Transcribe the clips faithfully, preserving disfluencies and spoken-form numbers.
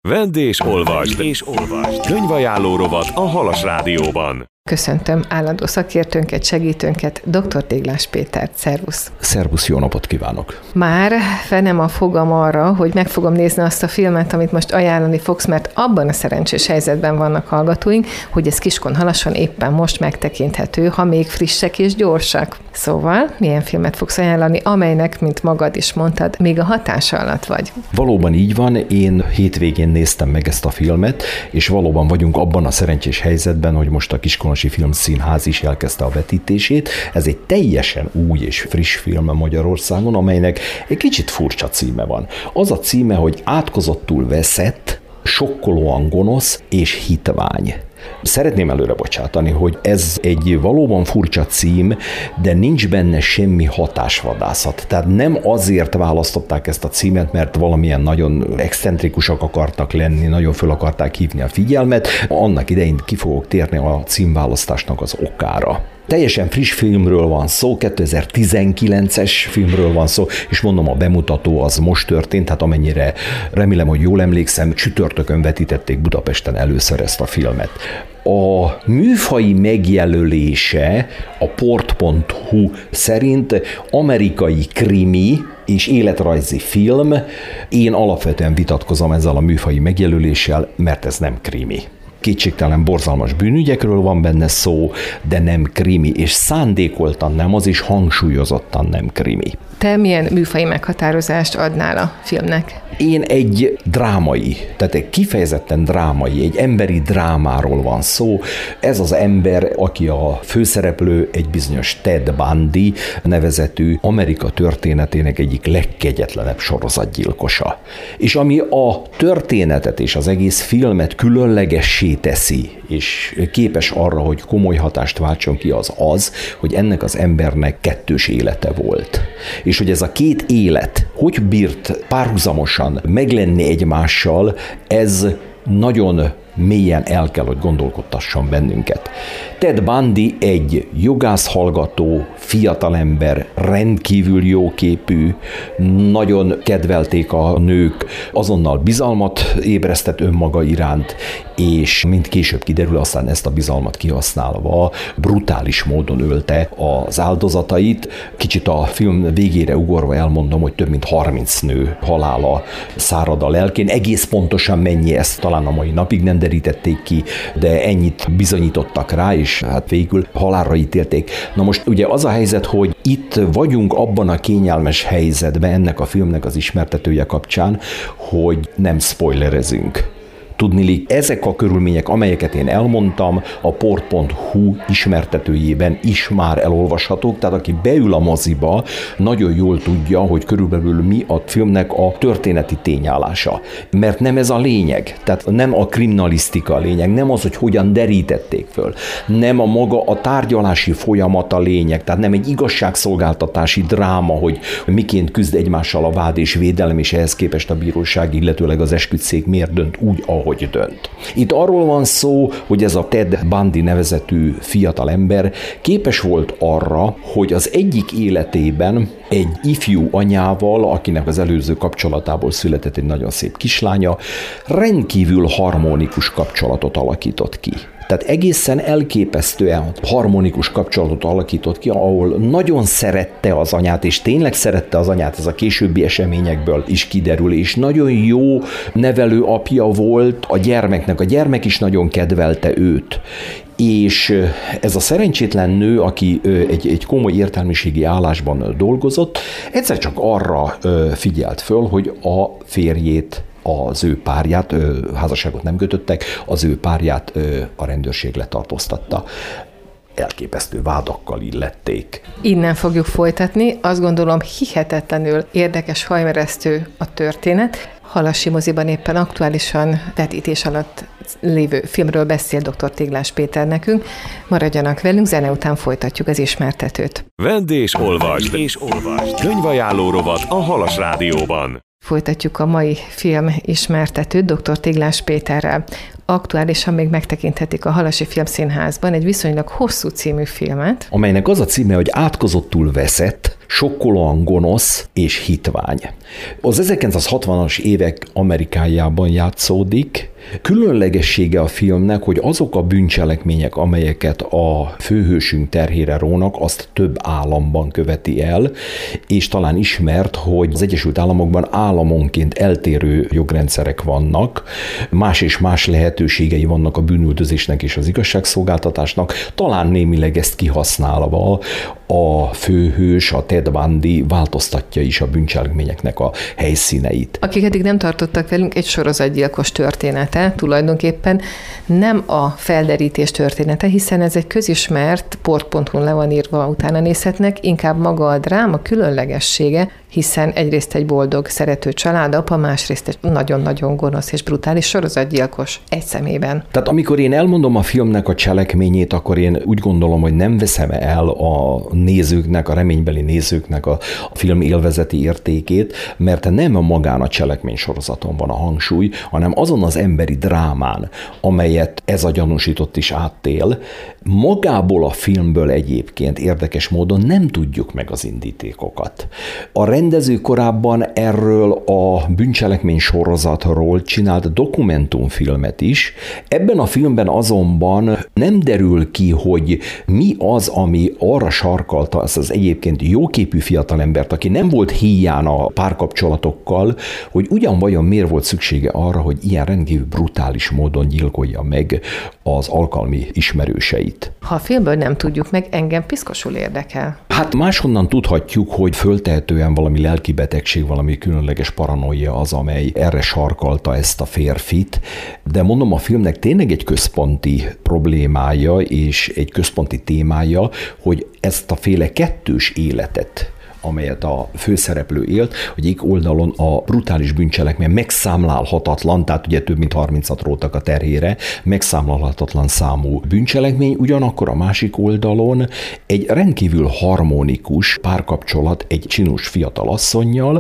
Vedd és olvasd, és olvasd. Könyvajánló rovat a Halas Rádióban. Köszöntöm állandó szakértőnket, segítőnket, dr. Téglás Pétert. Szervusz! Szervusz, jó napot kívánok! Már fenem a fogam arra, hogy meg fogom nézni azt a filmet, amit most ajánlani fogsz, mert abban a szerencsés helyzetben vannak hallgatóink, hogy ez Kiskun-Halason éppen most megtekinthető, ha még frissek és gyorsak. Szóval, milyen filmet fogsz ajánlani, amelynek, mint magad is mondtad, még a hatása alatt vagy? Valóban így van, én hétvégén néztem meg ezt a filmet, és valóban vagyunk abban a szerencsés helyzetben, hogy most a Kiskunhalasi Filmszínház is elkezdte a vetítését. Ez egy teljesen új és friss film Magyarországon, amelynek egy kicsit furcsa címe van. Az a címe, hogy Átkozottul veszett, sokkolóan gonosz és hitvány. Szeretném előre bocsátani, hogy ez egy valóban furcsa cím, de nincs benne semmi hatásvadászat. Tehát nem azért választották ezt a címet, mert valamilyen nagyon excentrikusak akartak lenni, nagyon föl akarták hívni a figyelmet. Annak idején ki fogok térni a címválasztásnak az okára. Teljesen friss filmről van szó, kétezer-tizenkilences filmről van szó, és mondom, a bemutató az most történt, hát amennyire remélem, hogy jól emlékszem, csütörtökön vetítették Budapesten először ezt a filmet. A műfaji megjelölése a port pont hu szerint amerikai krimi és életrajzi film. Én alapvetően vitatkozom ezzel a műfaji megjelöléssel, mert ez nem krimi. Kétségtelen borzalmas bűnügyekről van benne szó, de nem krimi, és szándékoltan nem, az is hangsúlyozottan nem krimi. Te milyen műfaji meghatározást adnál a filmnek? Én egy drámai, tehát egy kifejezetten drámai, egy emberi drámáról van szó. Ez az ember, aki a főszereplő, egy bizonyos Ted Bundy nevezetű Amerika történetének egyik legkegyetlenebb sorozatgyilkosa. És ami a történetet és az egész filmet különlegessé teszi, és képes arra, hogy komoly hatást váltson ki, az az, hogy ennek az embernek kettős élete volt. És hogy ez a két élet hogy bírt párhuzamosan meglenni egymással, ez nagyon mélyen el kell, hogy gondolkodtasson bennünket. Ted Bundy egy jogászhallgató, fiatalember, rendkívül jóképű, nagyon kedvelték a nők, azonnal bizalmat ébresztett önmaga iránt, és mint később kiderül, aztán ezt a bizalmat kihasználva brutális módon ölte az áldozatait. Kicsit a film végére ugorva elmondom, hogy több mint harminc nő halála szárad a lelkén. Egész pontosan mennyi, ezt talán a mai napig nem derítették ki, de ennyit bizonyítottak rá, és hát végül halálra ítélték. Na most ugye az a helyzet, hogy itt vagyunk abban a kényelmes helyzetben ennek a filmnek az ismertetője kapcsán, hogy nem spoilerezünk. Tudniillik, ezek a körülmények, amelyeket én elmondtam, a port pont hu ismertetőjében is már elolvashatók, tehát aki beül a moziba, nagyon jól tudja, hogy körülbelül mi a filmnek a történeti tényállása. Mert nem ez a lényeg, tehát nem a kriminalisztika a lényeg, nem az, hogy hogyan derítették föl, nem a maga a tárgyalási folyamat a lényeg, tehát nem egy igazságszolgáltatási dráma, hogy miként küzd egymással a vád és védelem, és ehhez képest a bíróság, illetőleg az esküdtszék miért dönt úgy, ahogy hogy dönt. Itt arról van szó, hogy ez a Ted Bundy nevezetű fiatal ember képes volt arra, hogy az egyik életében egy ifjú anyával, akinek az előző kapcsolatából született egy nagyon szép kislánya, rendkívül harmonikus kapcsolatot alakított ki. Tehát egészen elképesztően harmonikus kapcsolatot alakított ki, ahol nagyon szerette az anyát, és tényleg szerette az anyát, ez a későbbi eseményekből is kiderül, és nagyon jó nevelő apja volt a gyermeknek, a gyermek is nagyon kedvelte őt. És ez a szerencsétlen nő, aki egy, egy komoly értelmiségi állásban dolgozott, egyszer csak arra figyelt föl, hogy a férjét, az ő párját, házasságot nem kötöttek, az ő párját a rendőrség letartóztatta. Elképesztő vádakkal illették. Innen fogjuk folytatni. Azt gondolom, hihetetlenül érdekes, hajmeresztő a történet. Halasi moziban éppen aktuálisan vetítés alatt lévő filmről beszél dr. Téglás Péter nekünk. Maradjanak velünk, zene után folytatjuk az ismertetőt. Vedd és olvasd, és olvasd. Könyvajánló rovat a Halas Rádióban. Folytatjuk a mai film ismertetőt dr. Téglás Péterrel. Aktuálisan még megtekinthetik a Halasi Filmszínházban egy viszonylag hosszú című filmet, amelynek az a címe, hogy Átkozottul veszett, sokkolóan gonosz és hitvány. Az ezerkilencszázhatvanas évek Amerikájában játszódik. Különlegessége a filmnek, hogy azok a bűncselekmények, amelyeket a főhősünk terhére rónak, azt több államban követi el, és talán ismert, hogy az Egyesült Államokban államonként eltérő jogrendszerek vannak, más és más lehetőségei vannak a bűnüldözésnek és az igazságszolgáltatásnak, talán némileg ezt kihasználva a főhős, a Ted Bundy változtatja is a bűncselekményeknek a helyszíneit. Akik eddig nem tartottak velünk, egy sorozatgyilkos története, tulajdonképpen nem a felderítés története, hiszen ez egy közismert, port pont hu-n le van írva, utána nézhetnek, inkább maga a dráma különlegessége, hiszen egyrészt egy boldog, szerető családapa, másrészt egy nagyon-nagyon gonosz és brutális sorozatgyilkos egy szemében. Tehát amikor én elmondom a filmnek a cselekményét, akkor én úgy gondolom, hogy nem veszem el a nézőknek, a reménybeli nézőknek a film élvezeti értékét, mert nem magán a cselekmény sorozaton van a hangsúly, hanem azon az emberi drámán, amelyet ez a gyanúsított is átél. Magából a filmből egyébként érdekes módon nem tudjuk meg az indítékokat. A rendező korábban erről a bűncselekmény sorozatról csinált dokumentumfilmet is. Ebben a filmben azonban nem derül ki, hogy mi az, ami arra sarkalta ezt az egyébként jóképű fiatalembert, aki nem volt híján a párkapcsolatokkal, hogy ugyan vajon miért volt szüksége arra, hogy ilyen rendkívül brutális módon gyilkolja meg az alkalmi ismerőseit. Ha a filmből nem tudjuk meg, engem piszkosul érdekel. Hát máshonnan tudhatjuk, hogy föltehetően valami lelkibetegség, valami különleges paranoia az, amely erre sarkalta ezt a férfit, de mondom, a filmnek tényleg egy központi problémája és egy központi témája, hogy ezt a féle kettős életet, amelyet a főszereplő élt, hogy egyik oldalon a brutális bűncselekmény megszámlálhatatlan, tehát ugye több mint harmincat rótak a terhére, megszámlálhatatlan számú bűncselekmény, ugyanakkor a másik oldalon egy rendkívül harmonikus párkapcsolat egy csinos fiatal asszonnyal,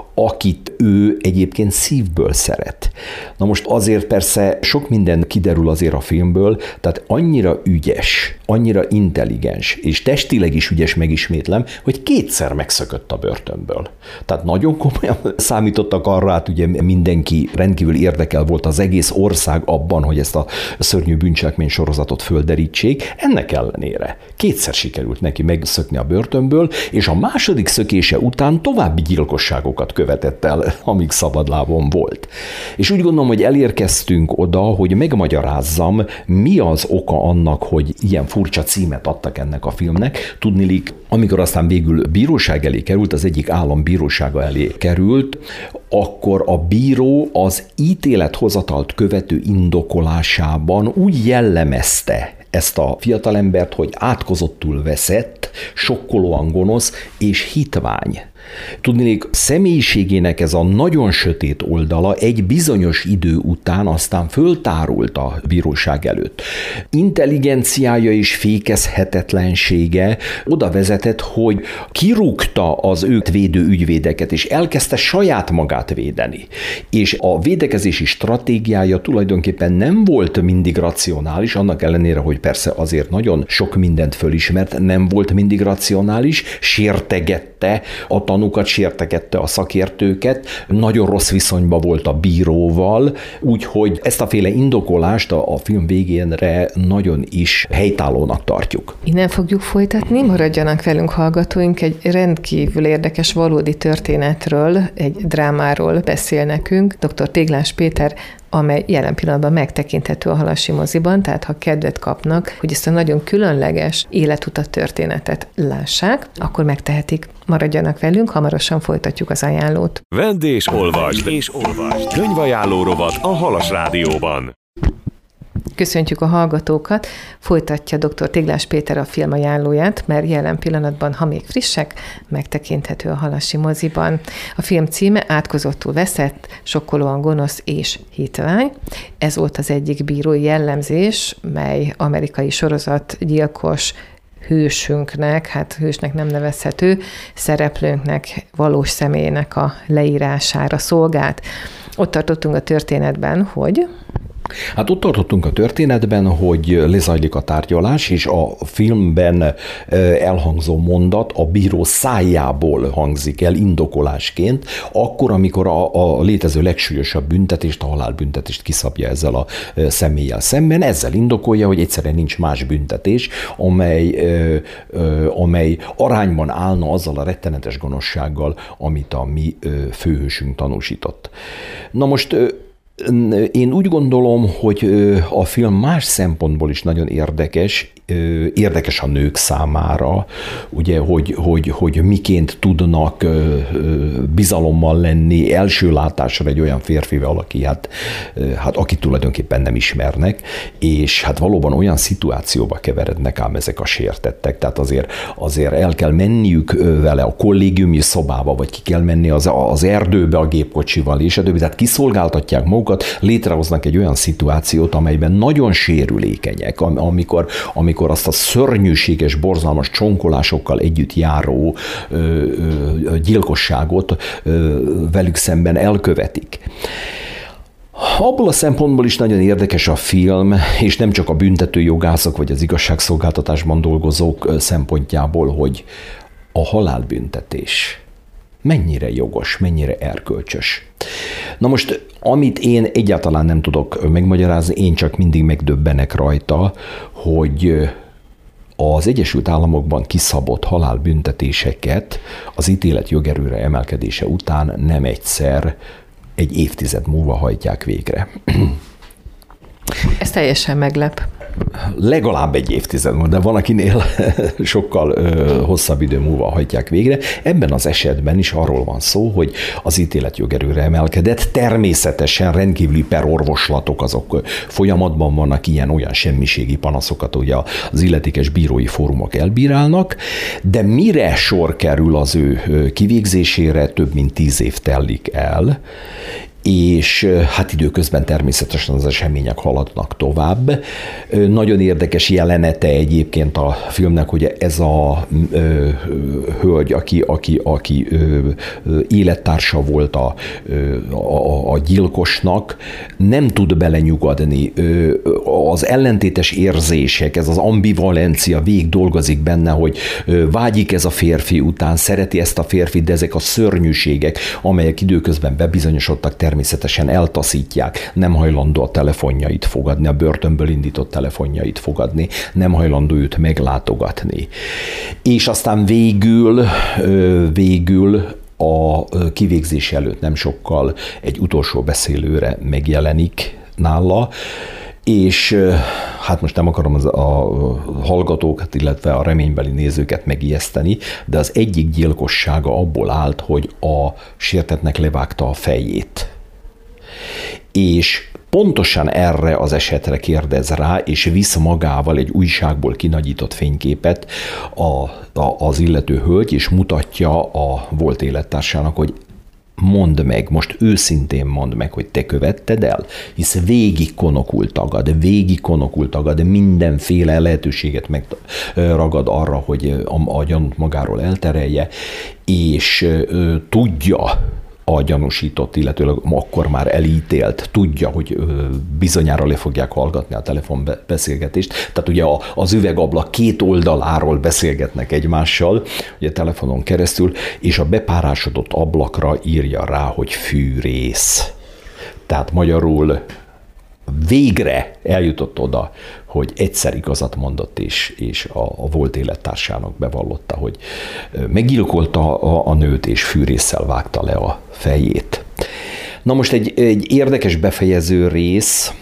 akit ő egyébként szívből szeret. Na most azért persze sok minden kiderül azért a filmből, tehát annyira ügyes, annyira intelligens, és testileg is ügyes, megismétlem, hogy kétszer megszökött a börtönből. Tehát nagyon komolyan számítottak arra, hát ugye mindenki rendkívül érdekel volt, az egész ország abban, hogy ezt a szörnyű bűncselekmény sorozatot földerítsék. Ennek ellenére kétszer sikerült neki megszökni a börtönből, és a második szökése után további gyilkosságokat követett el, amíg szabadlábon volt. És úgy gondolom, hogy elérkeztünk oda, hogy megmagyarázzam, mi az oka annak, hogy ilyen furcsa címet adtak ennek a filmnek. Tudniillik, amikor aztán végül bíróság elé került, az egyik állam bírósága elé került, akkor a bíró az ítélethozatalt követő indokolásában úgy jellemezte ezt a fiatalembert, hogy átkozottul veszett, sokkolóan gonosz és hitvány. Tudniillik, személyiségének ez a nagyon sötét oldala egy bizonyos idő után aztán föltárult a bíróság előtt. Intelligenciája és fékezhetetlensége oda vezetett, hogy kirúgta az őt védő ügyvédeket, és elkezdte saját magát védeni. És a védekezési stratégiája tulajdonképpen nem volt mindig racionális, annak ellenére, hogy persze azért nagyon sok mindent fölismert, nem volt mindig racionális, sértegette a tanúkat, sértegette a szakértőket, nagyon rossz viszonyban volt a bíróval, úgyhogy ezt a féle indokolást a, a film végénre nagyon is helytállónak tartjuk. Innen fogjuk folytatni, maradjanak velünk hallgatóink, egy rendkívül érdekes valódi történetről, egy drámáról beszél nekünk dr. Téglás Péter, amely jelen pillanatban megtekinthető a Halassi moziban, tehát ha kedvet kapnak, hogy ezt a nagyon különleges életutat, történetet lássák, akkor megtehetik. Maradjanak velünk, hamarosan folytatjuk az ajánlót. Vedd és olvasd, és olvasd. Könyvajánló rovat a Halas Rádióban. Köszöntjük a hallgatókat, folytatja dr. Téglás Péter a film ajánlóját, mert jelen pillanatban, ha még frissek, megtekinthető a Halassi moziban. A film címe Átkozottul veszett, sokkolóan gonosz és hitvány. Ez volt az egyik bírói jellemzés, mely amerikai sorozatgyilkos hősünknek, hát hősnek nem nevezhető, szereplőnknek, valós személynek a leírására szolgált. Ott tartottunk a történetben, hogy... Hát ott tartottunk a történetben, hogy lezajlik a tárgyalás, és a filmben elhangzó mondat a bíró szájából hangzik el indokolásként, akkor, amikor a, a létező legsúlyosabb büntetést, a halálbüntetést kiszabja ezzel a személlyel szemben. Ezzel indokolja, hogy egyszerűen nincs más büntetés, amely, amely arányban állna azzal a rettenetes gonoszsággal, amit a mi főhősünk tanúsított. Na most én úgy gondolom, hogy a film más szempontból is nagyon érdekes, érdekes a nők számára, ugye, hogy, hogy, hogy miként tudnak bizalommal lenni első látásra egy olyan férfivel, aki, hát, hát, aki tulajdonképpen nem ismernek, és hát valóban olyan szituációba keverednek ám ezek a sértettek, tehát azért, azért el kell menniük vele a kollégiumi szobába, vagy ki kell menni az, az erdőbe a gépkocsival, és a többi, tehát kiszolgáltatják magukat, létrehoznak egy olyan szituációt, amelyben nagyon sérülékenyek, amikor, amikor azt a szörnyűséges, borzalmas csonkolásokkal együtt járó ö, ö, gyilkosságot ö, velük szemben elkövetik. Abból a szempontból is nagyon érdekes a film, és nem csak a büntetőjogászok vagy az igazságszolgáltatásban dolgozók szempontjából, hogy a halálbüntetés mennyire jogos, mennyire erkölcsös. Na most, amit én egyáltalán nem tudok megmagyarázni, én csak mindig megdöbbenek rajta, hogy az Egyesült Államokban kiszabott halálbüntetéseket az ítélet jogerőre emelkedése után nem egyszer egy évtized múlva hajtják végre. Ez teljesen meglep. Legalább egy évtized múlva, de van, akinél sokkal ö, hosszabb idő múlva hajtják végre. Ebben az esetben is arról van szó, hogy az ítélet jogerőre emelkedett. Természetesen rendkívüli perorvoslatok azok folyamatban vannak, ilyen-olyan semmiségi panaszokat ugye az illetékes bírói fórumok elbírálnak, de mire sor kerül az ő kivégzésére, több mint tíz év telik el, és hát időközben természetesen az események haladnak tovább. Nagyon érdekes jelenete egyébként a filmnek, hogy ez a ö, hölgy, aki, aki, aki ö, élettársa volt a, a, a gyilkosnak, nem tud belenyugodni. Az ellentétes érzések, ez az ambivalencia végig dolgozik benne, hogy vágyik ez a férfi után, szereti ezt a férfit, de ezek a szörnyűségek, amelyek időközben bebizonyosodtak, természetesen eltaszítják, nem hajlandó a telefonjait fogadni, a börtönből indított telefonjait fogadni, nem hajlandó őt meglátogatni. És aztán végül, végül a kivégzés előtt nem sokkal egy utolsó beszélőre megjelenik nála, és hát most nem akarom az, a hallgatókat, illetve a reménybeli nézőket megijeszteni, de az egyik gyilkossága abból állt, hogy a sértettnek levágta a fejét. És pontosan erre az esetre kérdez rá, és visz magával egy újságból kinagyított fényképet a, a, az illető hölgy, és mutatja a volt élettársának, hogy mondd meg, most őszintén mondd meg, hogy te követted el, hisz végig konokul tagad, végig konokul tagad, mindenféle lehetőséget megragad arra, hogy a, a gyanút magáról elterelje, és ö, tudja, a gyanúsított, illetőleg akkor már elítélt, tudja, hogy bizonyára le fogják hallgatni a telefonbeszélgetést. Tehát ugye az üvegablak két oldaláról beszélgetnek egymással, ugye telefonon keresztül, és a bepárásodott ablakra írja rá, hogy fűrész. Tehát magyarul végre eljutott oda, hogy egyszer igazat mondott, és, és a, a volt élettársának bevallotta, hogy meggyilkolta a, a nőt, és fűrésszel vágta le a fejét. Na most egy, egy érdekes befejező rész,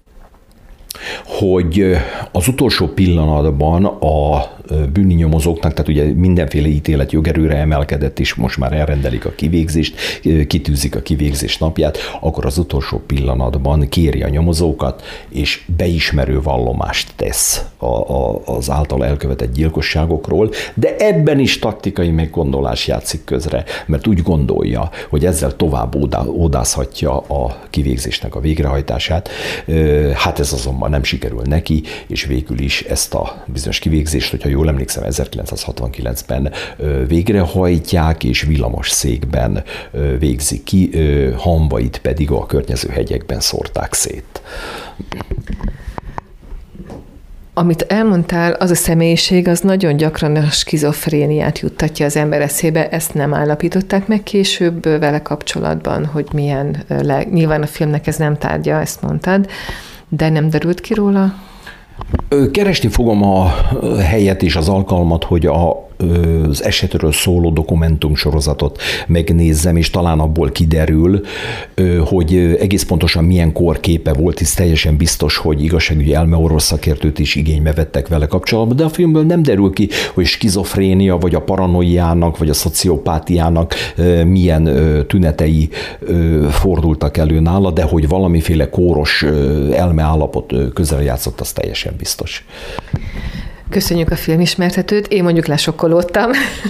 hogy az utolsó pillanatban a bűni nyomozóknak, tehát ugye mindenféle ítélet jogerőre emelkedett, és most már elrendelik a kivégzést, kitűzik a kivégzés napját, akkor az utolsó pillanatban kéri a nyomozókat, és beismerő vallomást tesz a, a, az által elkövetett gyilkosságokról, de ebben is taktikai meggondolás játszik közre, mert úgy gondolja, hogy ezzel tovább ódázhatja a kivégzésnek a végrehajtását. Hát ez azonban nem sikerül neki, és végül is ezt a bizonyos kivégzést, hogyha jól emlékszem, ezerkilencszázhatvankilencben végrehajtják, és villamos székben végzik ki, hamvait pedig a környező hegyekben szórták szét. Amit elmondtál, az a személyiség, az nagyon gyakran a skizofréniát juttatja az ember eszébe, ezt nem állapították meg később vele kapcsolatban, hogy milyen, le, nyilván a filmnek ez nem tárgya, ezt mondtad, de nem derült ki róla? Keresni fogom a helyet és az alkalmat, hogy a az esetről szóló dokumentumsorozatot megnézzem, és talán abból kiderül, hogy egész pontosan milyen korképe volt, és teljesen biztos, hogy igazságügyi elmeorvos szakértőt is igénybe vettek vele kapcsolatban, de a filmből nem derül ki, hogy skizofrénia, vagy a paranoiának, vagy a szociopátiának milyen tünetei fordultak elő nála, de hogy valamiféle kóros elmeállapot közel játszott, az teljesen biztos. Köszönjük a filmismertetőt, én mondjuk lesokkolódtam.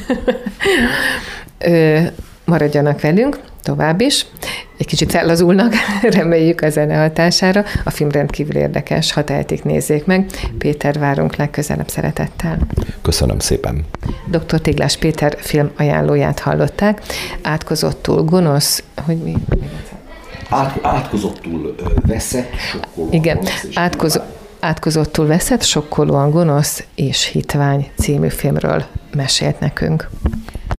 Maradjanak velünk tovább is. Egy kicsit fellazulnak, reméljük a zene hatására. A film rendkívül érdekes, ha tehetik, nézzék meg. Péter, várunk legközelebb szeretettel. Köszönöm szépen. doktor Téglás Péter film ajánlóját hallották. Átkozottul gonosz, hogy mi? Át, átkozottul veszett, sokkoló. Igen, átkozottul. Átkozottul veszett, sokkolóan gonosz és hitvány című filmről mesélt nekünk.